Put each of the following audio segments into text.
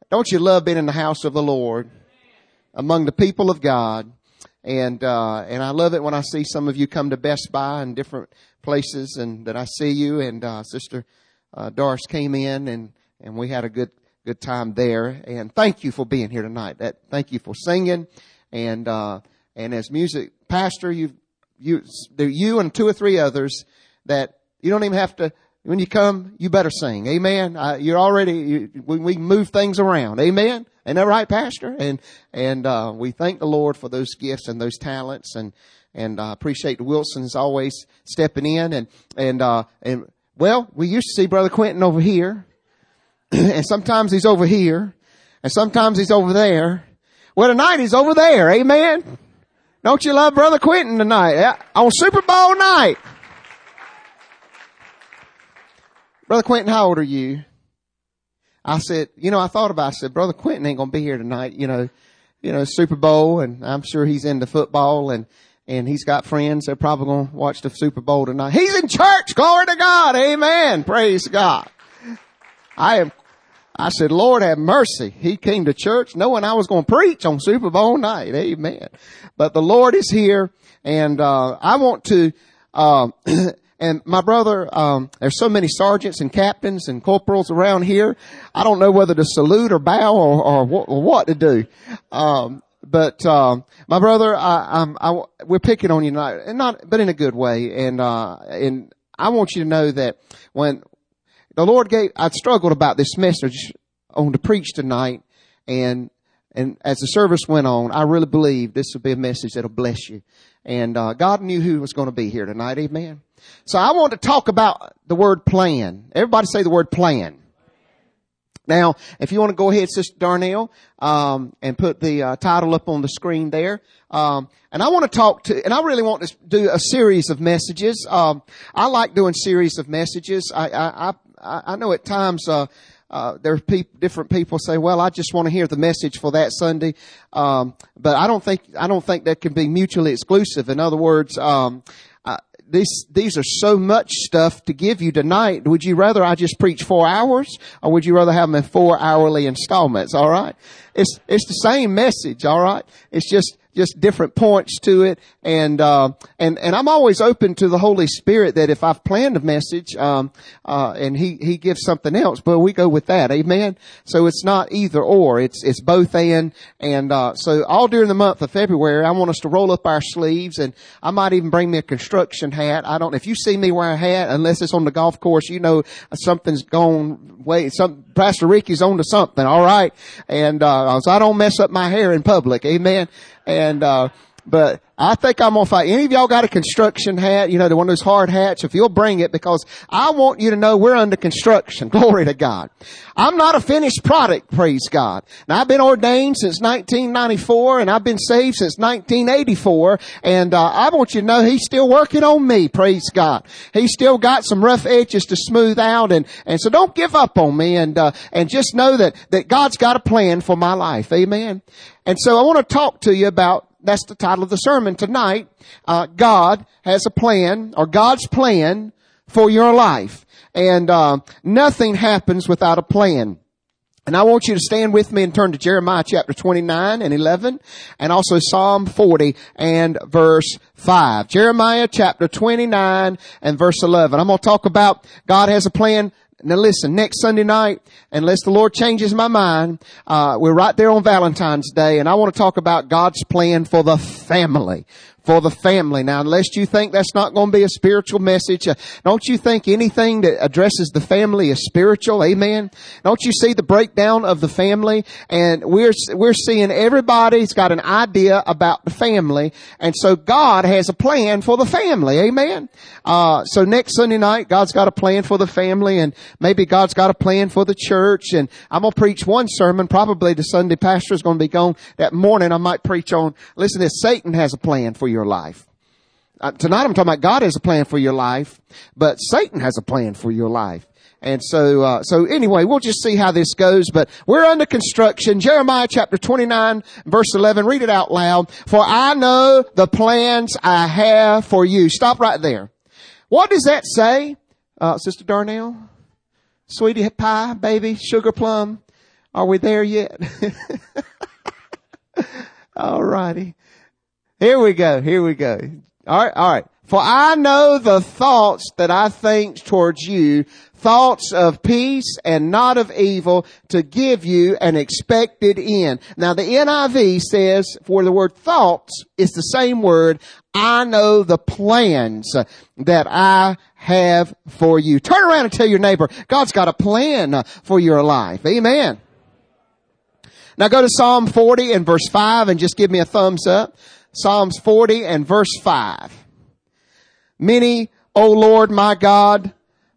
Don't you love being in the house of the Lord, among the people of God? And I love it when I see some of you come to Best Buy and different places, and that I see you. And Sister Doris came in, and we had a good time there. And thank you for being here tonight. Thank you for singing, and as music pastor, you and two or three others that you don't even have to. When you come, you better sing. Amen. We move things around. Amen. Ain't that right, Pastor? And we thank the Lord for those gifts and those talents, and appreciate the Wilsons always stepping in, and well, we used to see Brother Quentin over here, and sometimes he's over here, and sometimes he's over there. Well, tonight he's over there. Amen. Don't you love Brother Quentin tonight? On Super Bowl night. Brother Quentin, how old are you? I said, I thought about it. I said, Brother Quentin ain't going to be here tonight, Super Bowl, and I'm sure he's into football, and he's got friends. They're probably going to watch the Super Bowl tonight. He's in church. Glory to God. Amen. Praise God. I said, Lord have mercy. He came to church knowing I was going to preach on Super Bowl night. Amen. But the Lord is here, and I want to and my brother, there's so many sergeants and captains and corporals around here. I don't know whether to salute or bow or what to do. But my brother, we're picking on you tonight, but in a good way. And I want you to know that when the Lord I'd struggled about this message on to preach tonight, and as the service went on, I really believe this will be a message that'll bless you. And God knew who was going to be here tonight. Amen. So I want to talk about the word plan. Everybody say the word plan. Now, if you want to go ahead, Sister Darnell, and put the title up on the screen there. And I want to and I really want to do a series of messages. I like doing series of messages. I know at times, there's different people say, well, I just want to hear the message for that Sunday. But I don't think that can be mutually exclusive. In other words, these are so much stuff to give you tonight. Would you rather I just preach 4 hours, or would you rather have them in 4 hourly installments? All right. It's the same message. All right. It's just different points to it. And I'm always open to the Holy Spirit that if I've planned a message, and He gives something else, but we go with that. Amen. So it's not either or. It's both and. So all during the month of February, I want us to roll up our sleeves, and I might even bring me a construction hat. If you see me wear a hat, unless it's on the golf course, something's gone way, Pastor Ricky's on to something. All right. And, so I don't mess up my hair in public. Amen. And, but I think I'm gonna fight. Any of y'all got a construction hat? The one of those hard hats? If you'll bring it, because I want you to know we're under construction. Glory to God. I'm not a finished product, praise God. Now I've been ordained since 1994, and I've been saved since 1984, and I want you to know He's still working on me, praise God. He's still got some rough edges to smooth out, and so don't give up on me, and just know that God's got a plan for my life. Amen. And so I want to talk to you about, that's the title of the sermon tonight. God has a plan, or God's plan for your life. And nothing happens without a plan. And I want you to stand with me and turn to Jeremiah chapter 29 and 11, and also Psalm 40 and verse 5. Jeremiah chapter 29 and verse 11. I'm going to talk about God has a plan. Now listen, next Sunday night, unless the Lord changes my mind, we're right there on Valentine's Day, and I want to talk about God's plan for the family. For the family. Now, unless you think that's not going to be a spiritual message, don't you think anything that addresses the family is spiritual? Amen. Don't you see the breakdown of the family? And we're seeing everybody's got an idea about the family, and so God has a plan for the family. Amen. So next Sunday night, God's got a plan for the family, and maybe God's got a plan for the church. And I'm going to preach one sermon. Probably the Sunday pastor is going to be gone. That morning I might preach on, listen, this Satan has a plan for your life. Tonight I'm talking about God has a plan for your life, but Satan has a plan for your life. And so anyway, we'll just see how this goes, but we're under construction. Jeremiah chapter 29 verse 11, read it out loud. For I know the plans I have for you. Stop right there. What does that say? Sister Darnell? Sweetie pie, baby, sugar plum. Are we there yet? All righty. Here we go. All right. For I know the thoughts that I think towards you, thoughts of peace and not of evil, to give you an expected end. Now the NIV says, for the word thoughts is the same word, I know the plans that I have for you. Turn around and tell your neighbor, God's got a plan for your life. Amen. Now go to Psalm 40 and verse 5 and just give me a thumbs up. Psalms 40 and verse 5. Many, O Lord my God,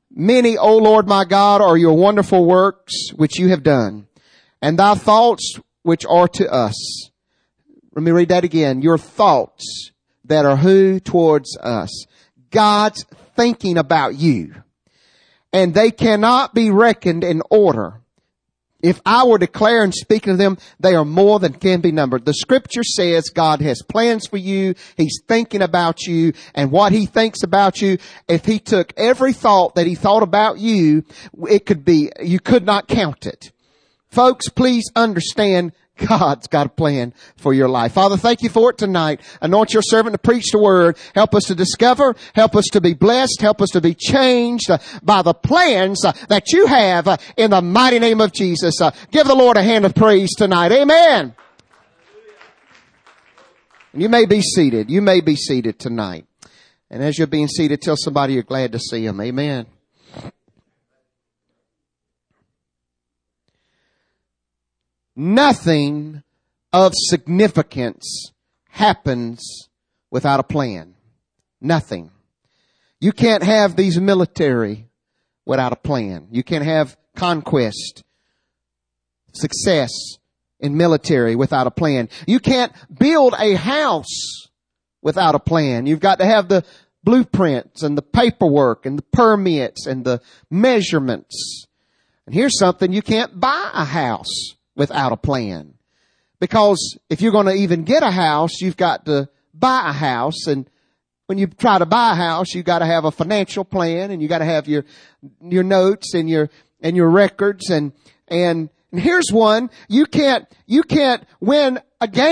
are your wonderful works which you have done, and thy thoughts which are to us. Let me read that again. Your thoughts that are who towards us. God's thinking about you. And they cannot be reckoned in order. If I were to declare and speaking of them, they are more than can be numbered. The scripture says God has plans for you. He's thinking about you, and what he thinks about you, if he took every thought that he thought about you, you could not count it. Folks, please understand, God's got a plan for your life. Father, thank you for it tonight. Anoint your servant to preach the word. Help us to discover. Help us to be blessed. Help us to be changed by the plans that you have in the mighty name of Jesus. Give the Lord a hand of praise tonight. Amen. And you may be seated. You may be seated tonight. And as you're being seated, tell somebody you're glad to see them. Amen. Nothing of significance happens without a plan. Nothing. You can't have these military without a plan. You can't have conquest, success in military without a plan. You can't build a house without a plan. You've got to have the blueprints and the paperwork and the permits and the measurements. And here's something, you can't buy a house without a plan. Because if you're going to even get a house, you've got to buy a house. And when you try to buy a house, you've got to have a financial plan, and you got to have your notes and your records. And here's one. You can't win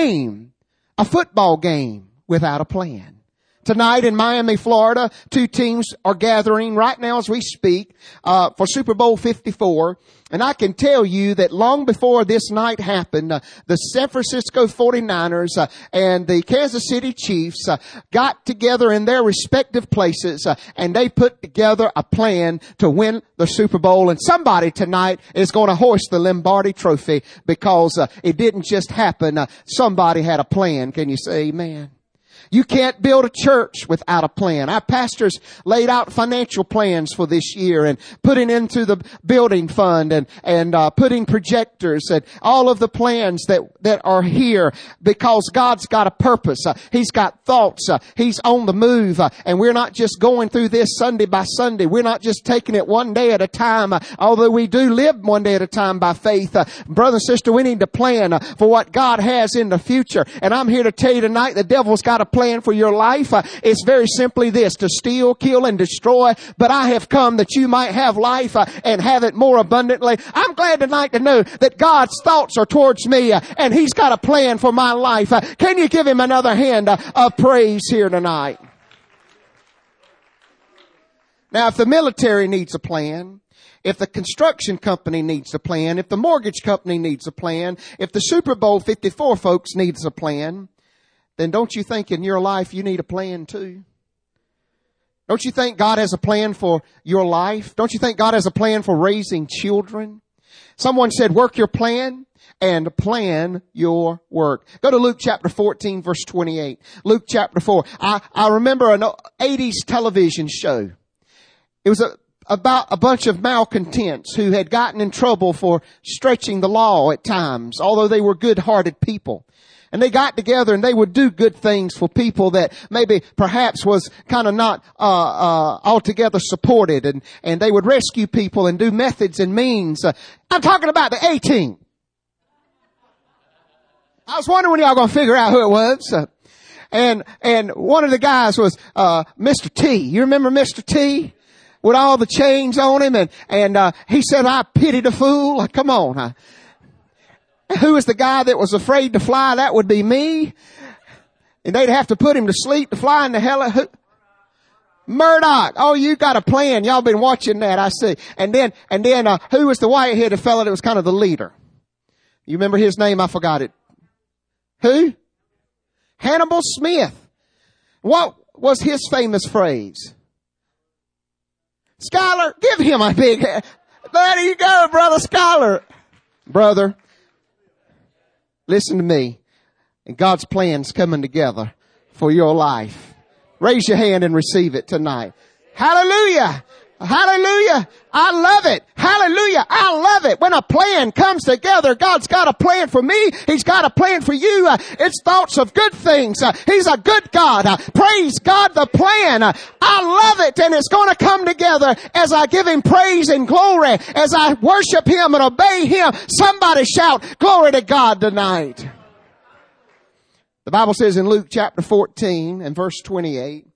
a football game without a plan. Tonight in Miami, Florida, 2 teams are gathering right now as we speak for Super Bowl 54. And I can tell you that long before this night happened, the San Francisco 49ers and the Kansas City Chiefs got together in their respective places and they put together a plan to win the Super Bowl. And somebody tonight is going to hoist the Lombardi Trophy because it didn't just happen. Somebody had a plan. Can you say amen? You can't build a church without a plan. Our pastors laid out financial plans for this year and putting into the building fund and putting projectors and all of the plans that are here because God's got a purpose. He's got thoughts. He's on the move. And we're not just going through this Sunday by Sunday. We're not just taking it one day at a time. Although we do live one day at a time by faith. Brother and sister, we need to plan for what God has in the future. And I'm here to tell you tonight, the devil's got a plan for your life. It's very simply this: to steal, kill, and destroy. But I have come that you might have life and have it more abundantly. I'm glad tonight to know that God's thoughts are towards me and He's got a plan for my life. Can you give Him another hand of praise here tonight? Now, if the military needs a plan, if the construction company needs a plan, if the mortgage company needs a plan, if the Super Bowl 54 folks needs a plan, then don't you think in your life you need a plan too? Don't you think God has a plan for your life? Don't you think God has a plan for raising children? Someone said, work your plan and plan your work. Go to Luke chapter 14, verse 28. Luke chapter 4. I remember an 80s television show. It was about a bunch of malcontents who had gotten in trouble for stretching the law at times, although they were good-hearted people. And they got together and they would do good things for people that maybe perhaps was kind of not altogether supported. And they would rescue people and do methods and means. I'm talking about the A-Team. I was wondering when y'all going to figure out who it was. And one of the guys was Mr. T. You remember Mr. T? With all the chains on him. And he said, I pity the fool. Come on. Who was the guy that was afraid to fly? That would be me. And they'd have to put him to sleep to fly in the hell. Murdoch. Oh, you got a plan. Y'all been watching that. I see. And then, who was the white-headed fellow that was kind of the leader? You remember his name? I forgot it. Who? Hannibal Smith. What was his famous phrase? Schuyler, give him a big hand. There you go, Brother Schuyler. Brother, listen to me. And God's plan's coming together for your life. Raise your hand and receive it tonight. Hallelujah. Hallelujah. I love it. Hallelujah. I love it. When a plan comes together, God's got a plan for me. He's got a plan for you. It's thoughts of good things. He's a good God. Praise God, the plan. I love it. And it's going to come together as I give Him praise and glory, as I worship Him and obey Him. Somebody shout, glory to God tonight. The Bible says in Luke chapter 14 and verse 28,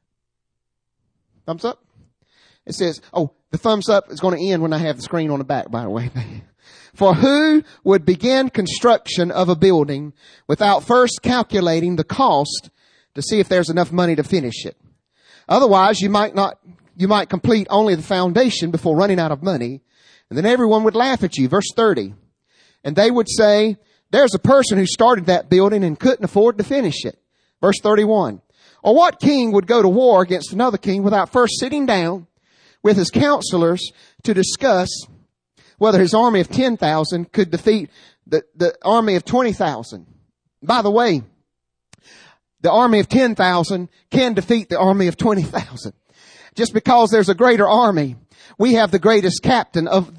thumbs up. It says, the thumbs up is going to end when I have the screen on the back, by the way. For who would begin construction of a building without first calculating the cost to see if there's enough money to finish it? Otherwise, you might complete only the foundation before running out of money, and then everyone would laugh at you. Verse 30. And they would say, there's a person who started that building and couldn't afford to finish it. Verse 31. Or what king would go to war against another king without first sitting down with his counselors to discuss whether his army of 10,000 could defeat the army of 20,000? By the way, the army of 10,000 can defeat the army of 20,000. Just because there's a greater army, we have the greatest captain of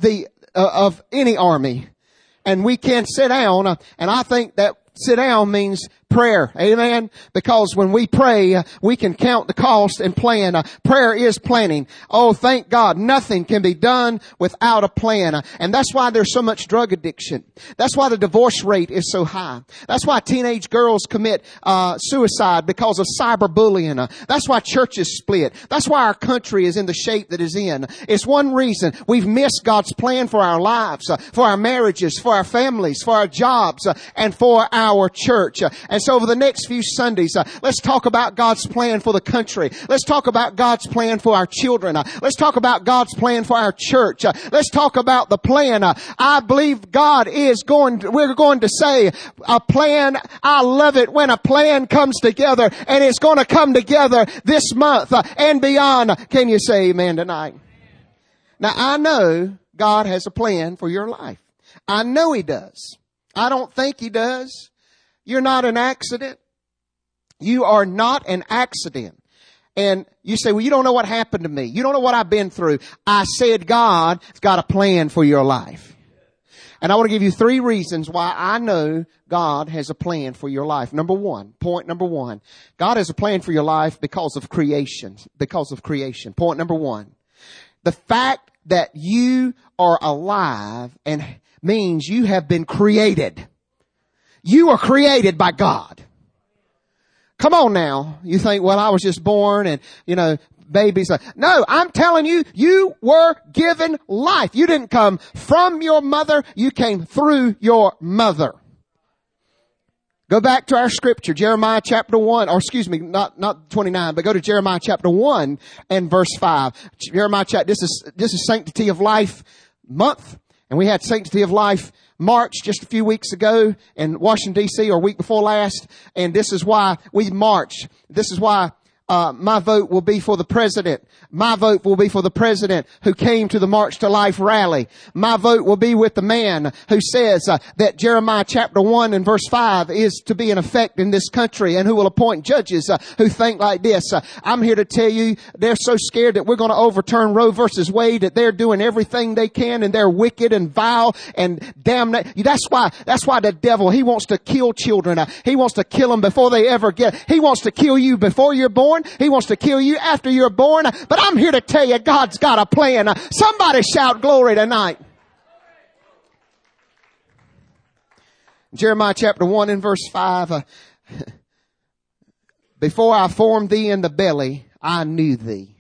any army. And we can sit down, and I think that sit down means prayer. Amen. Because when we pray, we can count the cost and plan. Prayer is planning. Oh, thank God. Nothing can be done without a plan. And that's why there's so much drug addiction. That's why the divorce rate is so high. That's why teenage girls commit suicide because of cyberbullying. That's why churches split. That's why our country is in the shape that is in. It's one reason we've missed God's plan for our lives, for our marriages, for our families, for our jobs, and for our church. And so over the next few Sundays, let's talk about God's plan for the country. Let's talk about God's plan for our children. Let's talk about God's plan for our church. Let's talk about the plan. I believe we're going to say a plan. I love it when a plan comes together, and it's going to come together this month and beyond. Can you say amen tonight? Now, I know God has a plan for your life. I know He does. I don't think He does. You're not an accident. You are not an accident. And you say, well, you don't know what happened to me. You don't know what I've been through. I said God's got a plan for your life. And I want to give you 3 reasons why I know God has a plan for your life. Point number one. God has a plan for your life because of creation. Because of creation. Point number 1. The fact that you are alive and means you have been created. You are created by God. Come on now. You think, well, I was just born and, babies. No, I'm telling you, you were given life. You didn't come from your mother. You came through your mother. Go back to our scripture, Jeremiah chapter 1, not 29, but go to Jeremiah chapter 1 and verse 5. Jeremiah chapter, this is Sanctity of Life month. And we had Sanctity of Life March just a few weeks ago in Washington, D.C., or week before last. And this is why we march. This is why my vote will be for the president. My vote will be for the president who came to the March to Life rally. My vote will be with the man who says that Jeremiah chapter 1 and verse 5 is to be in effect in this country, and who will appoint judges who think like this. I'm here to tell you, they're so scared that we're going to overturn Roe versus Wade that they're doing everything they can, and they're wicked and vile and damnate. That's why the devil, he wants to kill children. He wants to kill them before they ever he wants to kill you before you're born. He wants to kill you after you're born. But I'm here to tell you, God's got a plan. Somebody shout glory tonight. Jeremiah chapter 1 and verse 5. Before I formed thee in the belly, I knew thee.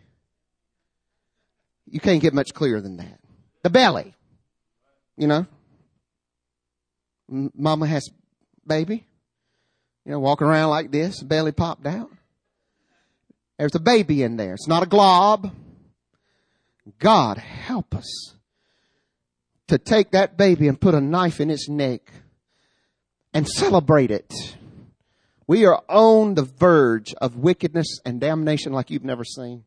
You can't get much clearer than that. The belly. Mama has baby, walking around like this, belly popped out. There's a baby in there. It's not a glob. God help us to take that baby and put a knife in its neck and celebrate it. We are on the verge of wickedness and damnation like you've never seen.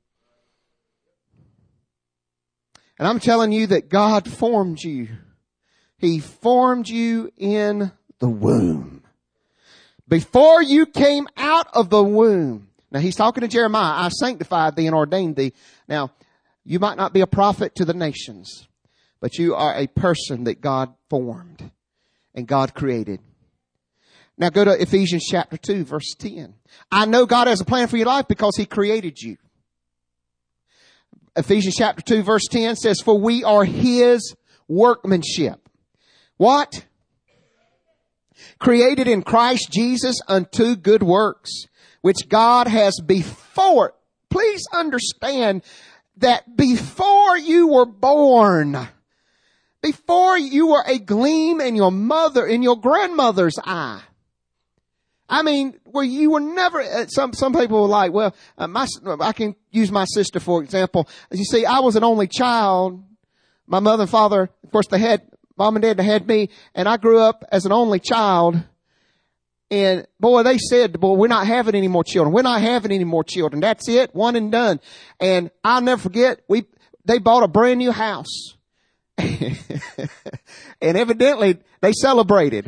And I'm telling you that God formed you. He formed you in the womb. Before you came out of the womb. Now he's talking to Jeremiah. I sanctified thee and ordained thee. Now, you might not be a prophet to the nations, but you are a person that God formed and God created. Now go to Ephesians chapter 2, verse 10. I know God has a plan for your life because He created you. Ephesians chapter 2, verse 10 says, for we are His workmanship. What? Created in Christ Jesus unto good works, which God has before. Please understand that before you were born, before you were a gleam in your mother, in your grandmother's eye. I mean, well, you were never, some people were like, well, I can use my sister, for example. As you see, I was an only child. My mother and father, of course, mom and dad had me, and I grew up as an only child. And boy, they said, boy, we're not having any more children. We're not having any more children. That's it. One and done. And I'll never forget, they bought a brand new house. And evidently they celebrated.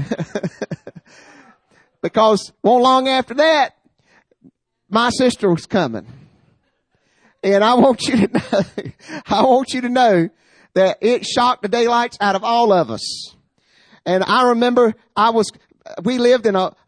Because won't long after that, my sister was coming. And I want you to know that it shocked the daylights out of all of us. And I remember we lived in a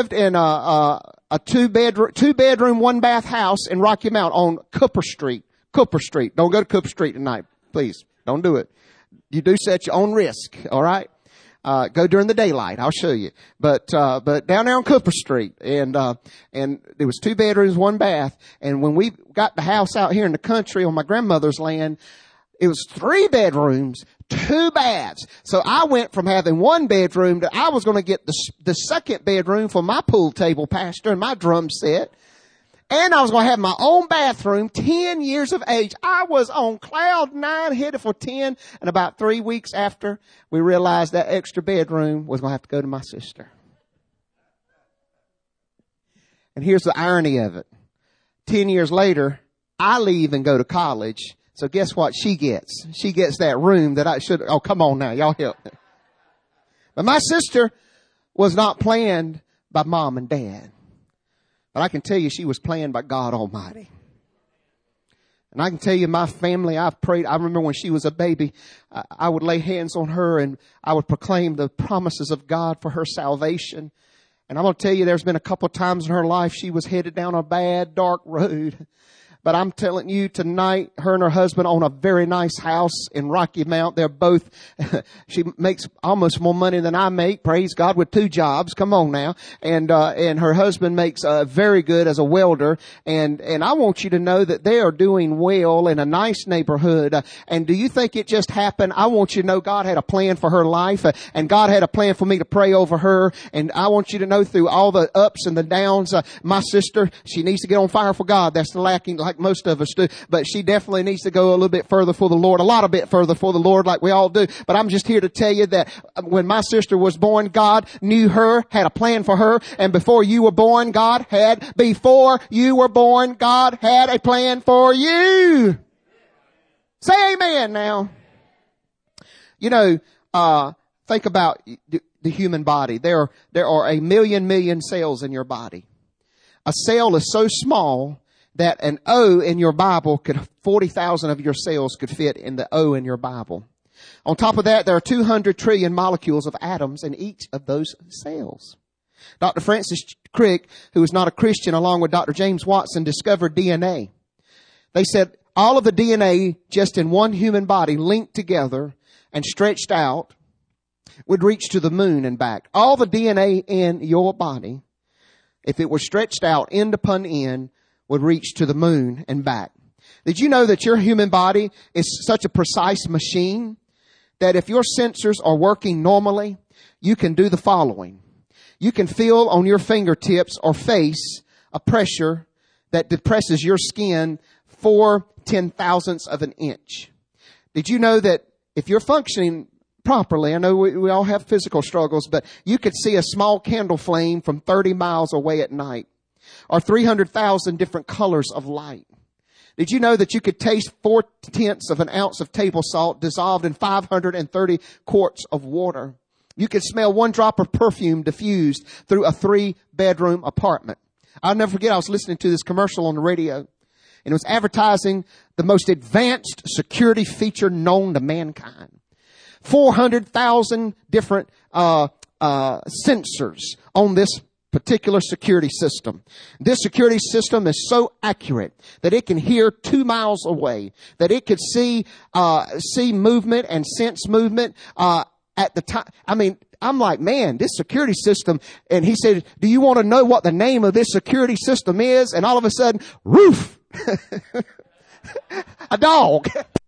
two bedroom, one bath house in Rocky Mount on Cooper Street. Cooper Street. Don't go to Cooper Street tonight. Please. Don't do it. You do set your own risk. All right. Go during the daylight. I'll show you. But down there on Cooper Street and there was 2 bedrooms, 1 bath. And when we got the house out here in the country on my grandmother's land, it was 3 bedrooms, 2 baths. So I went from having 1 bedroom to I was going to get the 2nd bedroom for my pool table, pastor, and my drum set. And I was going to have my own bathroom, 10 years of age. I was on cloud 9, headed for 10. And about 3 weeks after, we realized that extra bedroom was going to have to go to my sister. And here's the irony of it. 10 years later, I leave and go to college. So guess what she gets? She gets that room that I should. Oh, come on now. Y'all help me. But my sister was not planned by mom and dad. But I can tell you she was planned by God Almighty. And I can tell you my family, I've prayed. I remember when she was a baby, I would lay hands on her and I would proclaim the promises of God for her salvation. And I'm going to tell you there's been a couple of times in her life she was headed down a bad, dark road. But I'm telling you tonight, her and her husband own a very nice house in Rocky Mount. They're both, she makes almost more money than I make, praise God, with 2 jobs. Come on now. And her husband makes, very good as a welder. And I want you to know that they are doing well in a nice neighborhood. And do you think it just happened? I want you to know God had a plan for her life, and God had a plan for me to pray over her. And I want you to know through all the ups and the downs, my sister, she needs to get on fire for God. That's the lacking, like most of us do, but she definitely needs to go a little bit further for the Lord, a lot of bit further for the Lord, like we all do. But I'm just here to tell you that when my sister was born, God knew her, had a plan for her, and before you were born, God had a plan for you. Say amen now. Think about the human body. There are a million cells in your body. A cell is so small that an O in your Bible 40,000 of your cells could fit in the O in your Bible. On top of that, there are 200 trillion molecules of atoms in each of those cells. Dr. Francis Crick, who was not a Christian, along with Dr. James Watson, discovered DNA. They said all of the DNA just in one human body linked together and stretched out would reach to the moon and back. All the DNA in your body, if it were stretched out end upon end, would reach to the moon and back. Did you know that your human body is such a precise machine that if your sensors are working normally, you can do the following. You can feel on your fingertips or face a pressure that depresses your skin 4/10,000ths of an inch. Did you know that if you're functioning properly, I know we all have physical struggles, but you could see a small candle flame from 30 miles away at night, or 300,000 different colors of light. Did you know that you could taste 4/10 of an ounce of table salt dissolved in 530 quarts of water? You could smell one drop of perfume diffused through a 3-bedroom apartment. I'll never forget, I was listening to this commercial on the radio, and it was advertising the most advanced security feature known to mankind. 400,000 different sensors on this particular security system. This security system is so accurate that it can hear 2 miles away, that it could see movement and sense movement at the time. I mean, I'm like, man, this security system. And he said, do you want to know what the name of this security system is? And all of a sudden, roof, a dog.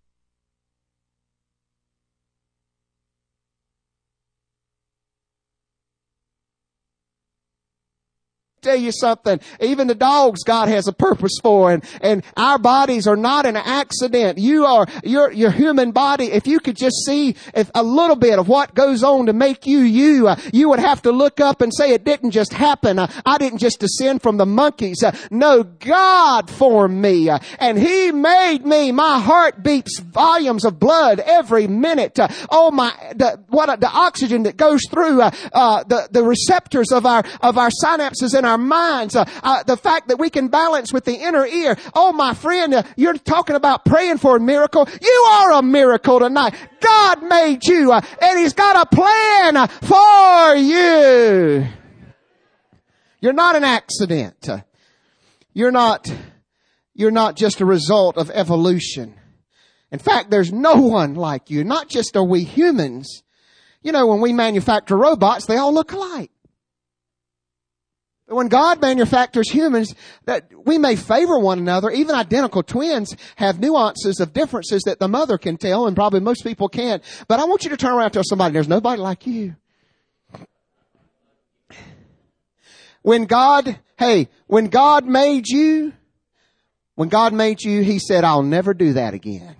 Tell you something, even the dogs God has a purpose for, and our bodies are not an accident. Your human body, if you could just see a little bit of what goes on to make you, you would have to look up and say, it didn't just happen. I didn't just descend from the monkeys. No, God formed me, and He made me. My heart beats volumes of blood every minute. The oxygen that goes through the receptors of our synapses in our minds, the fact that we can balance with the inner ear. Oh, my friend, you're talking about praying for a miracle. You are a miracle tonight. God made you, and He's got a plan for you. You're not an accident. You're not just a result of evolution. In fact, there's no one like you. Not just are we humans. You know, when we manufacture robots, they all look alike. But when God manufactures humans, that we may favor one another. Even identical twins have nuances of differences that the mother can tell, and probably most people can't. But I want you to turn around and tell somebody, there's nobody like you. When God made you, He said, I'll never do that again.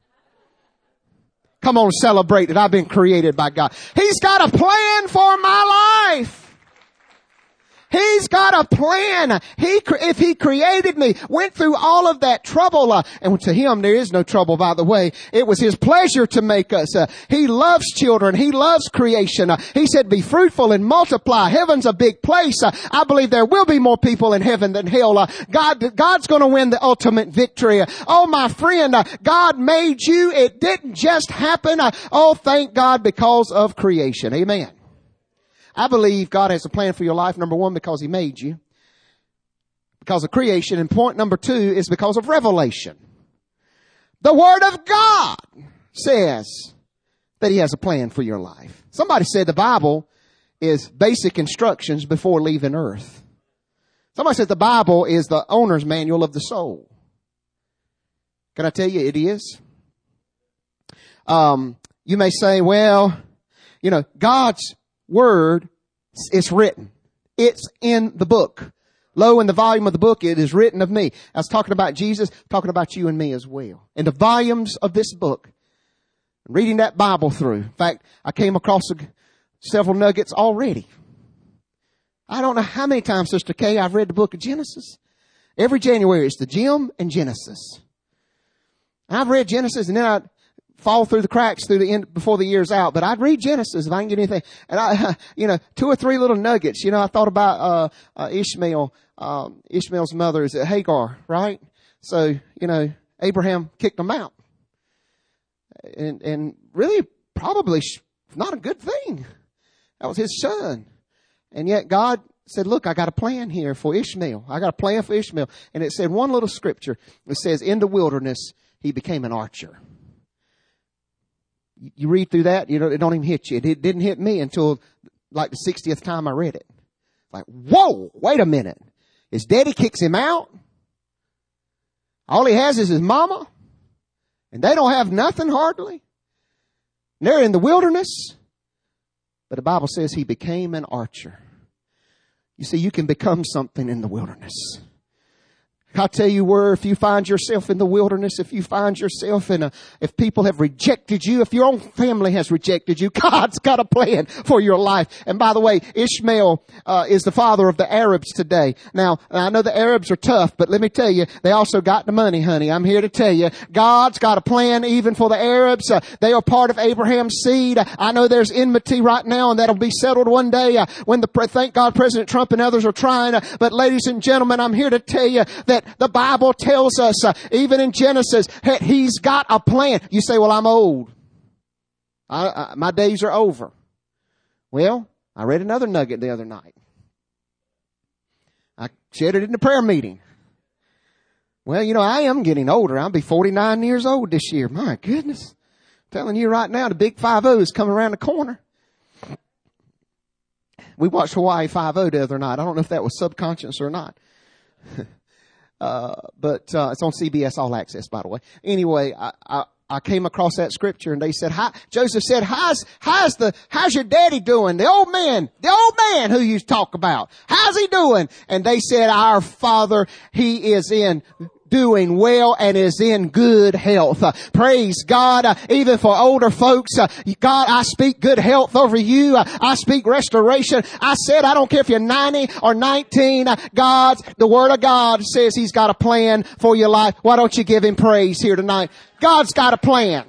Come on, celebrate that I've been created by God. He's got a plan for my life. He's got a plan. If He created me, went through all of that trouble, and to Him there is no trouble, by the way. It was His pleasure to make us. He loves children. He loves creation. He said, be fruitful and multiply. Heaven's a big place. I believe there will be more people in heaven than hell. God's going to win the ultimate victory. Oh, my friend, God made you. It didn't just happen. Thank God, because of creation. Amen. I believe God has a plan for your life, number one, because He made you. Because of creation. And point number two is because of revelation. The Word of God says that He has a plan for your life. Somebody said the Bible is basic instructions before leaving earth. Somebody said the Bible is the owner's manual of the soul. Can I tell you it is? You may say, well, God's Word is written. It's in the book. Lo, in the volume of the book, it is written of me. I was talking about Jesus, talking about you and me as well. In the volumes of this book, reading that Bible through. In fact, I came across several nuggets already. I don't know how many times, Sister Kay, I've read the book of Genesis. Every January, it's the Gem and Genesis. I've read Genesis, and then I fall through the cracks through the end before the year's out. But I'd read Genesis if I can get anything. And 2 or 3 little nuggets. I thought about Ishmael. Ishmael's mother is Hagar, right? So, Abraham kicked him out. And really probably not a good thing. That was his son. And yet God said, look, I got a plan here for Ishmael. I got a plan for Ishmael. And it said one little scripture. It says, in the wilderness, he became an archer. You read through that, it don't even hit you. It didn't hit me until like the 60th time I read it. Like, whoa, wait a minute. His daddy kicks him out. All he has is his mama. And they don't have nothing hardly. And they're in the wilderness. But the Bible says he became an archer. You see, you can become something in the wilderness. I'll tell you where, if you find yourself in the wilderness, if you find yourself if people have rejected you, if your own family has rejected you, God's got a plan for your life. And by the way, Ishmael is the father of the Arabs today. Now, I know the Arabs are tough, but let me tell you, they also got the money, honey. I'm here to tell you, God's got a plan even for the Arabs. They are part of Abraham's seed. I know there's enmity right now, and that'll be settled one day when thank God President Trump and others are trying. But ladies and gentlemen, I'm here to tell you that the Bible tells us, even in Genesis, he's got a plan. You say, well, I'm old. My days are over. Well, I read another nugget the other night. I shared it in the prayer meeting. Well, you know, I am getting older. I'll be 49 years old this year. My goodness. I'm telling you right now, the big 5-0 is coming around the corner. We watched Hawaii 5-0 the other night. I don't know if that was subconscious or not. But it's on CBS All Access, by the way. Anyway, I came across that scripture, and they said, Joseph said, how's your daddy doing? The old man who you talk about. How's he doing? And they said, our father, he is doing well and is in good health. Praise God. Even for older folks, God, I speak good health over you. I speak restoration. I said, I don't care if you're 90 or 19. The Word of God says He's got a plan for your life. Why don't you give Him praise here tonight? God's got a plan.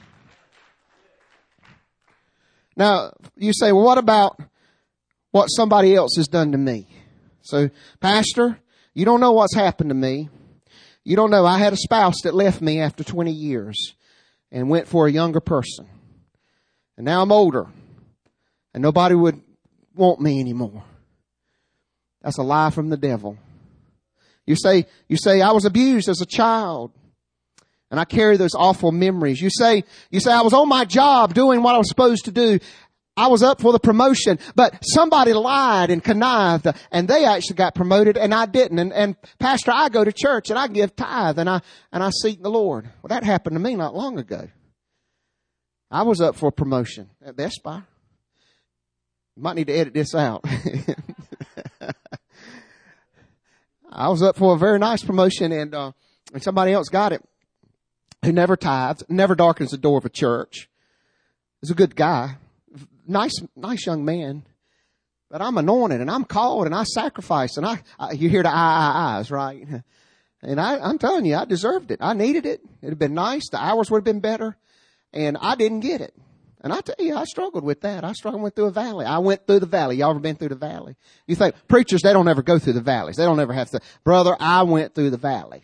Now, you say, well, what about what somebody else has done to me? So, Pastor, you don't know what's happened to me. You don't know, I had a spouse that left me after 20 years and went for a younger person. And now I'm older and nobody would want me anymore. That's a lie from the devil. You say, I was abused as a child and I carry those awful memories. You say, I was on my job doing what I was supposed to do. I was up for the promotion, but somebody lied and connived, and they actually got promoted, and I didn't. And Pastor, I go to church and I give tithe and I seek the Lord. Well, that happened to me not long ago. I was up for a promotion at Best Buy. You might need to edit this out. I was up for a very nice promotion, and somebody else got it who never tithes, never darkens the door of a church. He's a good guy. Nice young man, but I'm anointed and I'm called and I sacrifice and you hear the eyes, right? And I'm telling you, I deserved it. I needed it. It'd have been nice. The hours would have been better, and I didn't get it. And I tell you, I struggled with that. I went through a valley. I went through the valley. Y'all ever been through the valley? You think preachers, they don't ever go through the valleys. They don't ever have to. Brother, I went through the valley.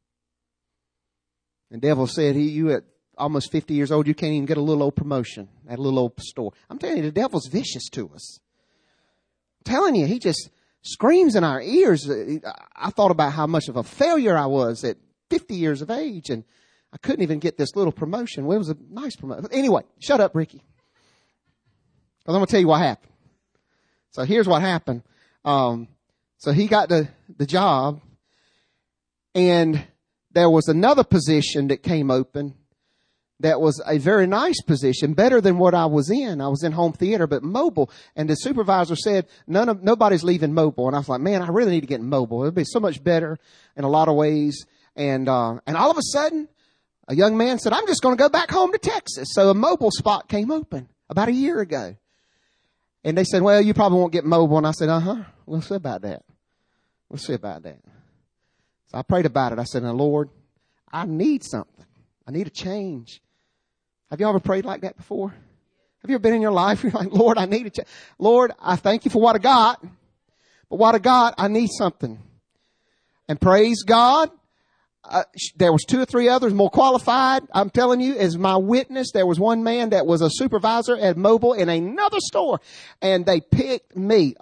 And the devil said, you at almost 50 years old, you can't even get a little old promotion at a little old store. I'm telling you, the devil's vicious to us. I'm telling you, he just screams in our ears. I thought about how much of a failure I was at 50 years of age, and I couldn't even get this little promotion. Well, it was a nice promotion. Anyway, shut up, Ricky. Because I'm going to tell you what happened. So here's what happened. So he got the job, and there was another position that came open that was a very nice position, better than what I was in. I was in home theater, but mobile. And the supervisor said, nobody's leaving mobile. And I was like, man, I really need to get mobile. It'd be so much better in a lot of ways. And all of a sudden, a young man said, I'm just going to go back home to Texas. So a mobile spot came open about a year ago. And they said, well, you probably won't get mobile. And I said, we'll see about that. We'll see about that. So I prayed about it. I said, now, Lord, I need something. I need a change. Have you ever prayed like that before? Have you ever been in your life? You're like, Lord, I need a change. Lord, I thank you for what I got. But what I got, I need something. And praise God. There was 2 or 3 others more qualified. I'm telling you, as my witness, there was one man that was a supervisor at mobile in another store. And they picked me.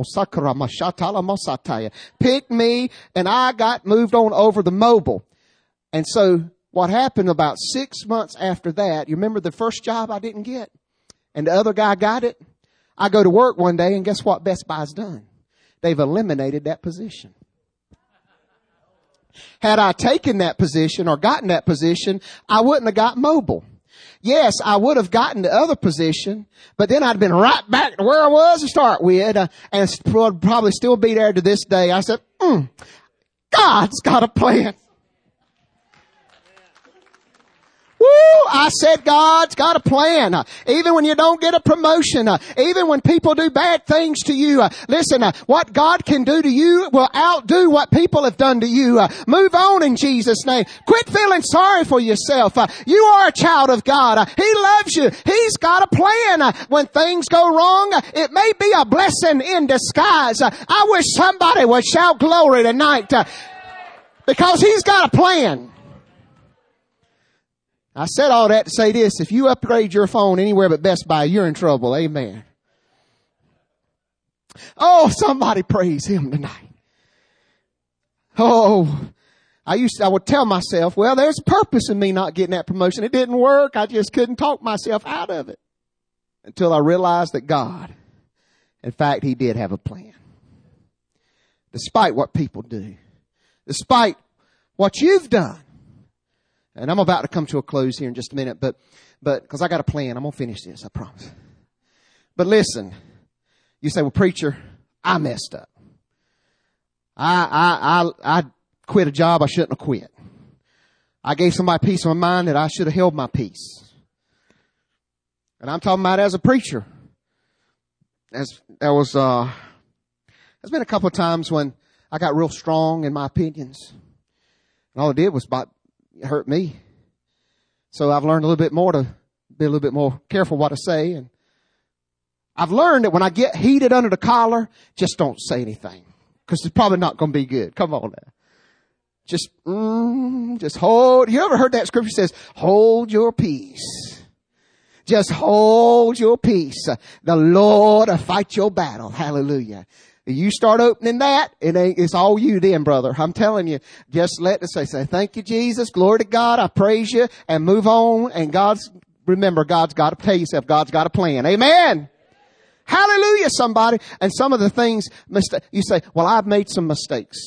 Picked me, and I got moved on over the mobile. And so what happened about 6 months after that, you remember the first job I didn't get? And the other guy got it. I go to work one day, and guess what Best Buy's done? They've eliminated that position. Had I taken that position or gotten that position, I wouldn't have got mobile. Yes, I would have gotten the other position, but then I'd been right back to where I was to start with, and would probably still be there to this day. I said, God's got a plan. Woo! I said God's got a plan. Even when you don't get a promotion, even when people do bad things to you, listen, what God can do to you will outdo what people have done to you. Move on in Jesus' name. Quit feeling sorry for yourself. You are a child of God. He loves you. He's got a plan. When things go wrong, it may be a blessing in disguise. I wish somebody would shout glory tonight, because He's got a plan. I said all that to say this. If you upgrade your phone anywhere but Best Buy, you're in trouble. Amen. Oh, somebody praise Him tonight. Oh, I would tell myself, well, there's purpose in me not getting that promotion. It didn't work. I just couldn't talk myself out of it until I realized that God, in fact, He did have a plan. Despite what people do, despite what you've done. And I'm about to come to a close here in just a minute, but because I got a plan, I'm going to finish this, I promise. But listen, you say, well, preacher, I messed up. I quit a job I shouldn't have quit. I gave somebody peace of my mind that I should have held my peace. And I'm talking about as a preacher. There's been a couple of times when I got real strong in my opinions. And all it did was hurt me. So I've learned a little bit more to be a little bit more careful what I say. And I've learned that when I get heated under the collar, just don't say anything, because it's probably not going to be good. Come on now. Just hold. You ever heard that scripture says, hold your peace. Just hold your peace. The Lord will fight your battle. Hallelujah. You start opening that, it's all you then, brother. I'm telling you, just let us say, thank you, Jesus. Glory to God. I praise you, and move on. And remember, God's got to tell yourself, God's got a plan. Amen. Hallelujah, somebody. And some of the things, you say, well, I've made some mistakes.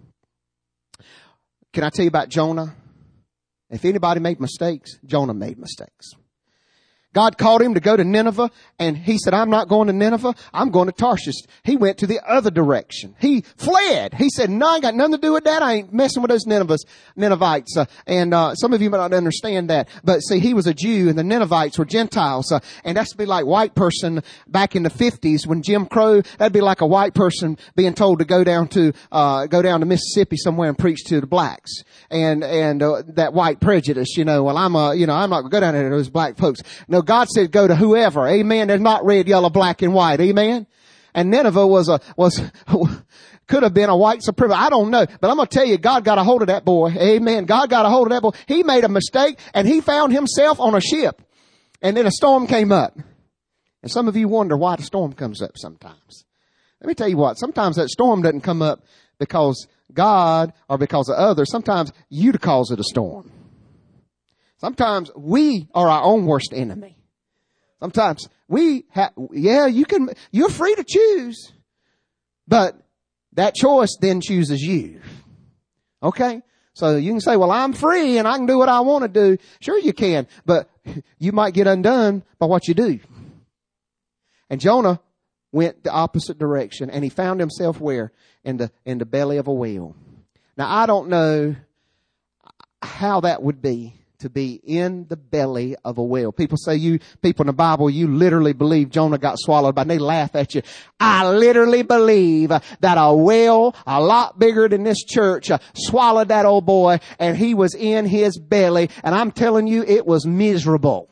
Can I tell you about Jonah? If anybody made mistakes, Jonah made mistakes. God called him to go to Nineveh, and he said, I'm not going to Nineveh. I'm going to Tarshish. He went to the other direction. He fled. He said, no, I ain't got nothing to do with that. I ain't messing with those Ninevites. Some of you might not understand that. But see, he was a Jew, and the Ninevites were Gentiles. And that's to be like white person back in the 50s when Jim Crow, that'd be like a white person being told to go down to Mississippi somewhere and preach to the blacks. And that white prejudice, well, I'm not going to go down there to those black folks. No, God said go to whoever. Amen. There's not red, yellow, black, and white. Amen. And Nineveh could have been a white supremacist. I don't know. But I'm going to tell you, God got a hold of that boy. Amen. God got a hold of that boy. He made a mistake, and he found himself on a ship. And then a storm came up. And some of you wonder why the storm comes up sometimes. Let me tell you what. Sometimes that storm doesn't come up because God or because of others. Sometimes you the cause of the storm. Sometimes we are our own worst enemy. Sometimes you're free to choose, but that choice then chooses you. Okay? So you can say, well, I'm free and I can do what I want to do. Sure you can, but you might get undone by what you do. And Jonah went the opposite direction, and he found himself where? In the belly of a whale. Now, I don't know how that would be, to be in the belly of a whale. People say people in the Bible, you literally believe Jonah got swallowed by, and they laugh at you. I literally believe that a whale, a lot bigger than this church, swallowed that old boy, and he was in his belly, and I'm telling you, it was miserable.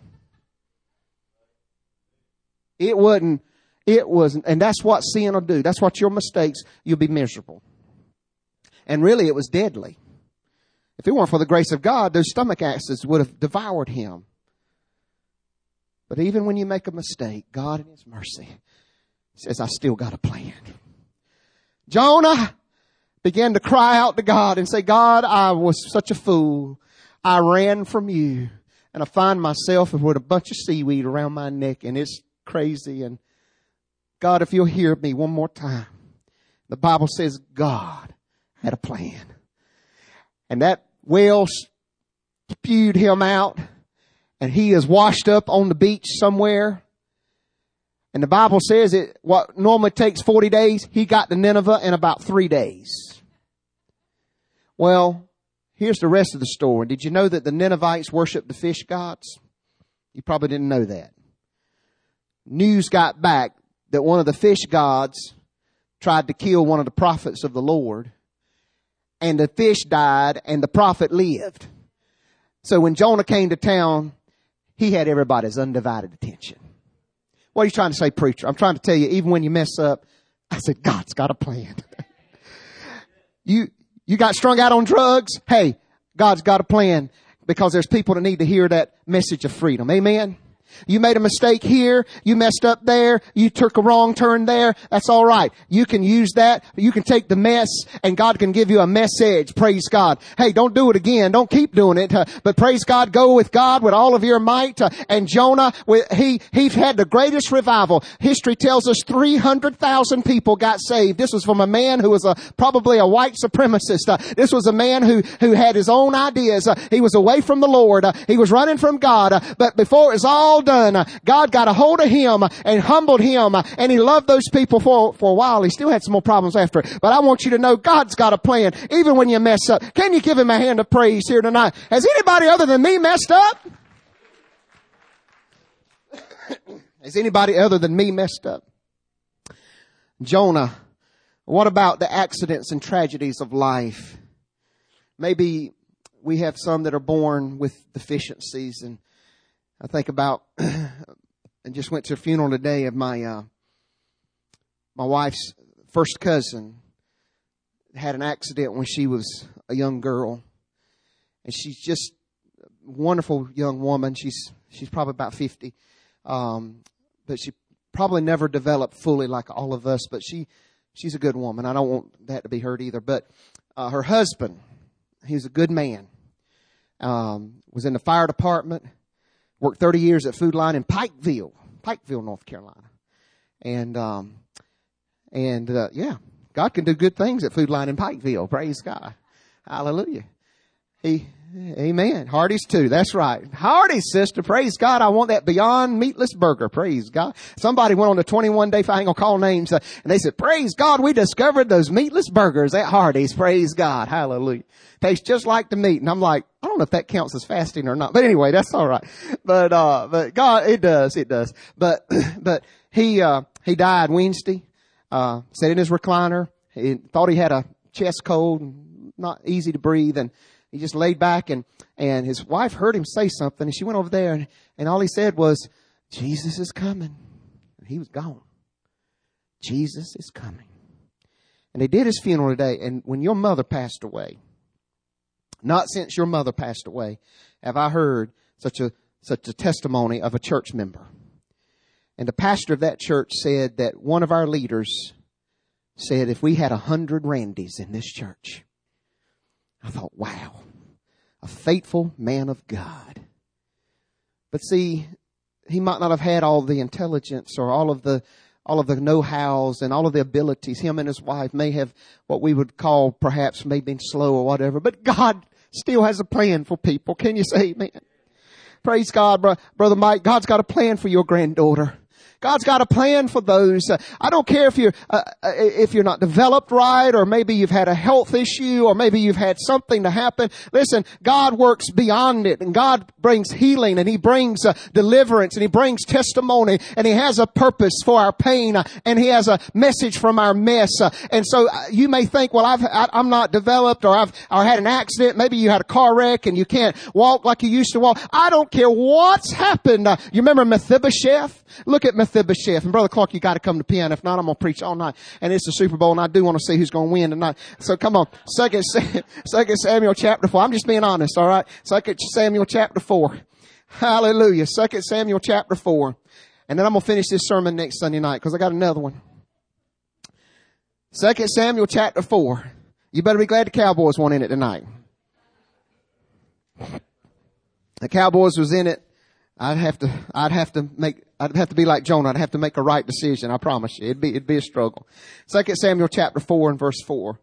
It wasn't, and that's what sin will do. That's what your mistakes, you'll be miserable. And really, it was deadly. If it weren't for the grace of God, those stomach acids would have devoured him. But even when you make a mistake, God in His mercy says, I still got a plan. Jonah began to cry out to God and say, God, I was such a fool. I ran from you, and I find myself with a bunch of seaweed around my neck, and it's crazy. And God, if you'll hear me one more time, the Bible says God had a plan. And that whale spewed him out, and he is washed up on the beach somewhere. And the Bible says it, what normally takes 40 days, he got to Nineveh in about 3 days. Well, here's the rest of the story. Did you know that the Ninevites worshiped the fish gods? You probably didn't know that. News got back that one of the fish gods tried to kill one of the prophets of the Lord. And the fish died and the prophet lived. So when Jonah came to town, he had everybody's undivided attention. What are you trying to say, preacher? I'm trying to tell you, even when you mess up, I said, God's got a plan. You got strung out on drugs? Hey, God's got a plan, because there's people that need to hear that message of freedom. Amen? You made a mistake here. You messed up there. You took a wrong turn there. That's all right. You can use that. You can take the mess and God can give you a message. Praise God. Hey, don't do it again. Don't keep doing it. But praise God, go with God with all of your might. And Jonah, he had the greatest revival. History tells us 300,000 people got saved. This was from a man who was probably a white supremacist. This was a man who had his own ideas. He was away from the Lord. He was running from God. But before it was all done, God got a hold of him and humbled him, and he loved those people for a while. He still had some more problems after it. But I want you to know God's got a plan, even when you mess up. Can you give him a hand of praise here tonight? Has anybody other than me messed up? Has anybody other than me messed up? Jonah, what about the accidents and tragedies of life? Maybe we have some that are born with deficiencies, and I think about, and just went to a funeral today of my wife's first cousin. Had an accident when she was a young girl, and she's just a wonderful young woman. She's probably about 50, but she probably never developed fully like all of us. But she's a good woman. I don't want that to be heard either. But her husband, he's a good man. Was in the fire department. Worked 30 years at Food Line in Pikeville, North Carolina. And yeah, God can do good things at Food Line in Pikeville. Praise God. Hallelujah. Amen. Hardee's too. That's right. Hardee's, sister. Praise God. I want that Beyond Meatless Burger. Praise God. Somebody went on a 21-day, I ain't gonna call names, and they said, praise God, we discovered those meatless burgers at Hardee's. Praise God. Hallelujah. Tastes just like the meat. And I'm like, I don't know if that counts as fasting or not. But anyway, that's all right. But God, it does. But he died Wednesday, sat in his recliner. He thought he had a chest cold, not easy to breathe, and he just laid back, and his wife heard him say something, and she went over there, and all he said was, Jesus is coming. And he was gone. Jesus is coming. And they did his funeral today, and when your mother passed away, not since your mother passed away, have I heard such a testimony of a church member. And the pastor of that church said that one of our leaders said, if we had 100 Randys in this church. I thought, wow, a faithful man of God. But see, he might not have had all the intelligence or all of the know-hows and all of the abilities. Him and his wife may have what we would call perhaps maybe been slow or whatever. But God still has a plan for people. Can you say amen? Praise God, Brother Mike. God's got a plan for your granddaughter. God's got a plan for those. I don't care if you're not developed right, or maybe you've had a health issue, or maybe you've had something to happen. Listen, God works beyond it, and God brings healing, and He brings deliverance, and He brings testimony, and He has a purpose for our pain, and He has a message from our mess. And so you may think, well, I'm not developed, or I had an accident. Maybe you had a car wreck, and you can't walk like you used to walk. I don't care what's happened. You remember Mephibosheth? Look at Mephibosheth. And Brother Clark, you got to come to piano. If not, I'm going to preach all night. And it's the Super Bowl, and I do want to see who's going to win tonight. So come on. 2 Samuel chapter 4. I'm just being honest, all right? 2 Samuel chapter 4. Hallelujah. 2 Samuel chapter 4. And then I'm going to finish this sermon next Sunday night, because I got another one. 2 Samuel chapter 4. You better be glad the Cowboys won in it tonight. The Cowboys was in it. I'd have to be like Jonah. I'd have to make a right decision. I promise you. It'd be a struggle. 2 Samuel chapter 4 and verse 4.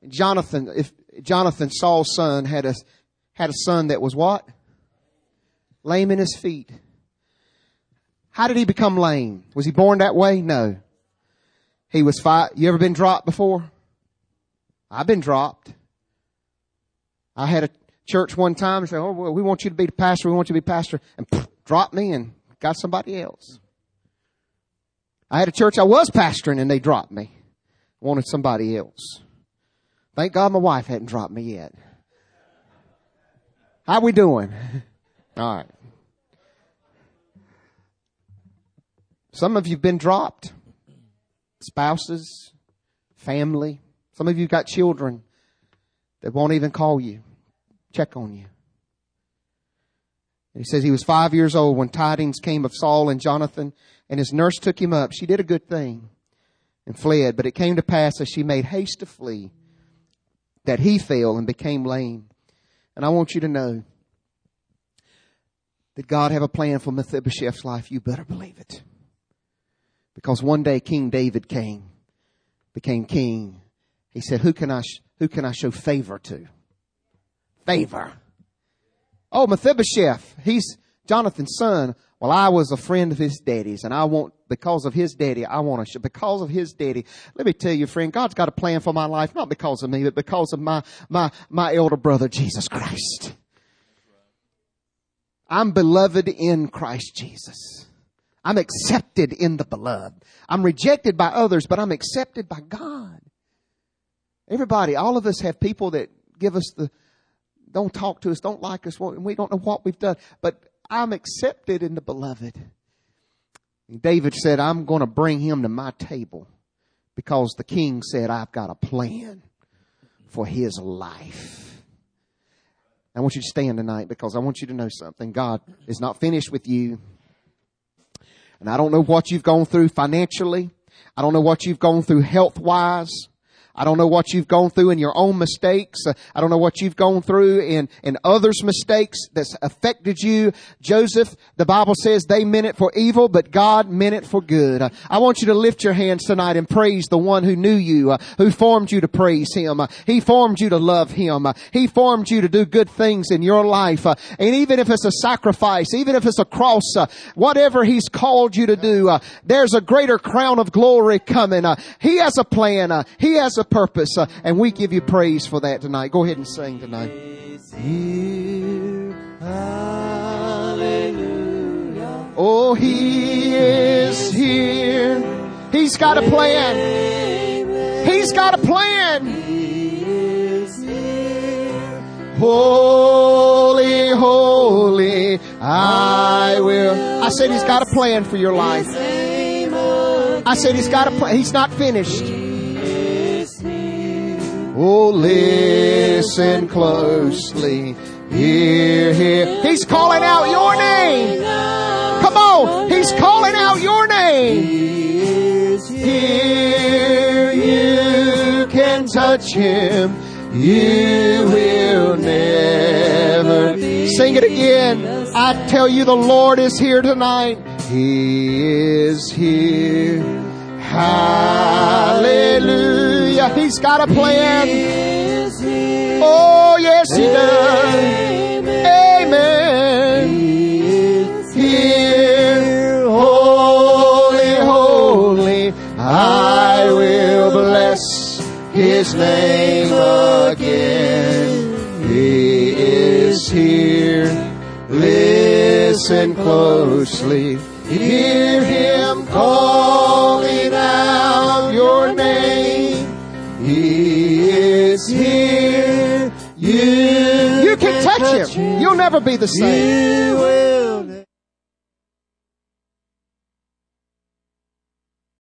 Jonathan, Saul's son, had a son that was what? Lame in his feet. How did he become lame? Was he born that way? No. He was 5. You ever been dropped before? I've been dropped. I had a church one time and said, oh, well, we want you to be the pastor. We want you to be pastor. And dropped me and got somebody else. I had a church I was pastoring and they dropped me. Wanted somebody else. Thank God my wife hadn't dropped me yet. How we doing? All right. Some of you have been dropped. Spouses, family. Some of you got children that won't even call you, check on you. And he says he was 5 years old when tidings came of Saul and Jonathan, and his nurse took him up. She did a good thing and fled, but it came to pass as she made haste to flee that he fell and became lame. And I want you to know that God have a plan for Mephibosheth's life. You better believe it. Because one day King David became king. He said, who can I show favor to? Favor. Oh, Mephibosheth, he's Jonathan's son. Well, I was a friend of his daddy's, and because of his daddy. Let me tell you, friend, God's got a plan for my life, not because of me, but because of my elder brother, Jesus Christ. I'm beloved in Christ Jesus. I'm accepted in the beloved. I'm rejected by others, but I'm accepted by God. Everybody, all of us have people that give us don't talk to us, don't like us, and we don't know what we've done. But I'm accepted in the beloved. David said, I'm going to bring him to my table because the king said, I've got a plan for his life. I want you to stand tonight because I want you to know something. God is not finished with you. And I don't know what you've gone through financially. I don't know what you've gone through health-wise. I don't know what you've gone through in your own mistakes. I don't know what you've gone through in others' mistakes that's affected you. Joseph, the Bible says they meant it for evil, but God meant it for good. I want you to lift your hands tonight and praise the one who knew you, who formed you to praise him. He formed you to love him. He formed you to do good things in your life. And even if it's a sacrifice, even if it's a cross, whatever he's called you to do, there's a greater crown of glory coming. He has a plan. He has a purpose, and we give you praise for that tonight. Go ahead and sing tonight. Hallelujah. Oh, he is here. He's got a plan. He's got a plan. Holy, holy, I said he's got a plan for your life. I said he's got a plan. He's not finished. Oh, listen closely. Hear. He's calling out your name. Come on. He's calling out your name. Here you can touch him. You will never. Sing it again. I tell you, the Lord is here tonight. He is here. Hallelujah. He's got a plan. Oh, yes, he does. Amen. Here, holy, holy, I will bless his name again. He is here. Listen closely. Hear him calling out your name. He is here. You can touch him. You'll never be the same.